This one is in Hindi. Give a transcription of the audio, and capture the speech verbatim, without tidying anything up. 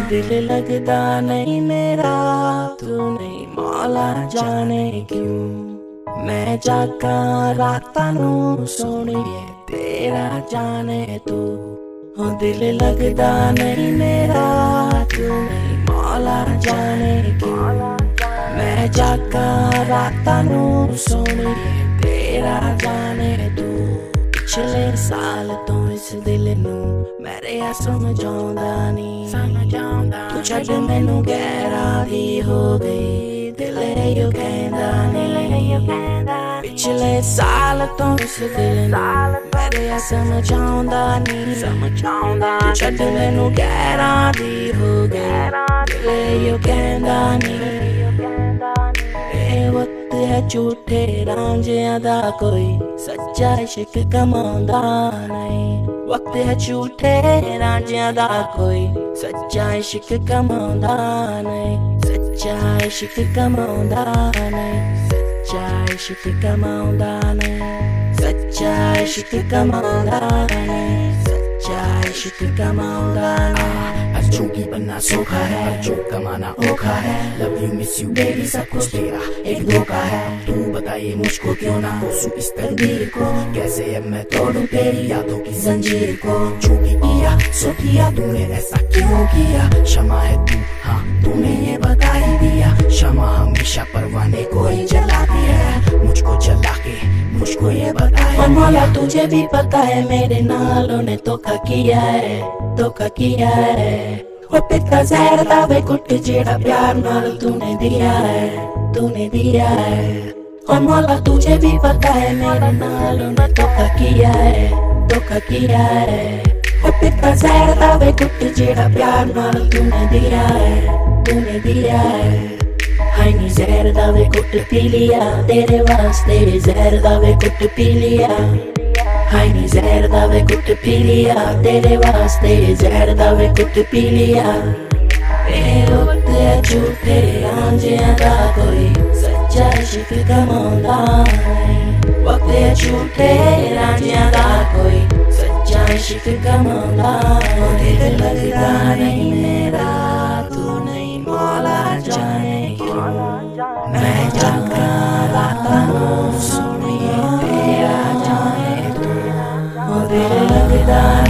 दिल लगता नहीं मेरा, तू नहीं मौला जाने क्यों। मैं जागा रातां नूं सोहणिए तेरा जाने तू। हो दिल लगता नहीं मेरा, तू नहीं मौला जाने क्यों। मैं जागा रातां नूं सोहणिए तेरा जाने तू। पिछले साल तो इस दिल नूं मैं रिहा समझाउंदा नी, तू छड्ड मैनू गैरा दी हो गई, दिल यो कहंदा नी। पिछले साल तो इस दिल नूं मैं रिहा समझाउंदा नी, तू छड्ड मैनू गैरा दी हो गई, दिल यो कहंदा नी। ए वक्त है झूठे रांझियां दा कोई सच्चा इश्क कमांदा नहीं। वक्त है झूठे रांझियां दा कोई सच्चा इश्क कमांदा नहीं। सच्चा इश्क कमांदा नहीं, सच्चा इश्क कमांदा नहीं, सच्चा इश्क कमांदा नहीं, सच्चा इश्क कमांदा नहीं। बच्चों की बनना सोखा है, बच्चों कमाना औखा है। Love you miss you baby सब कुछ तेरा एक धोखा है। तू बताइए मुझको क्यों ना कोसू इस तकदीर को, कैसे अब मैं तोड़ूं तेरी यादों की जंजीर को। जो भी किया सो किया तूने, ऐसा क्यों किया। क्षमा है तू, हाँ तूने ये बता ही दिया। क्षमा हमेशा परवाने को ही जलाती है, मुझको जला के मुझको ये बताया। मौला तुझे भी पता है मेरे नालों ने धोखा किया है, धोखा किया है। वो पिता जहर दा वे घुट जेड़ा प्यार नाल तूने दिया है, तूने दिया है। और मौला तुझे भी पता है मेरे नालों ने धोखा किया है, धोखा किया है। वो पिता जहर दा वे घुट जेड़ा प्यार नाल तूने दिया है, तूने दिया है। हाय नी जहर दा वे घुट पी लिया, तेरे वास्ते जहर दा वे घुट पी लिया। हाय नी जहर दा वे घुट पी लिया, तेरे वास्ते जहर दा वे घुट पी लिया। ए वक्त है झूठे रांझियां दा कोई सच्चा इश्क कमांदा नहीं। वक्त है झूठे रांझियां दा कोई सच्चा इश्क कमांदा नहीं। दिल लगता नहीं मेरा, तू नहीं मौला जाने क्यों। मैं जागा रातां नूं सोहणिए तेरा जाने तू। दिल लगता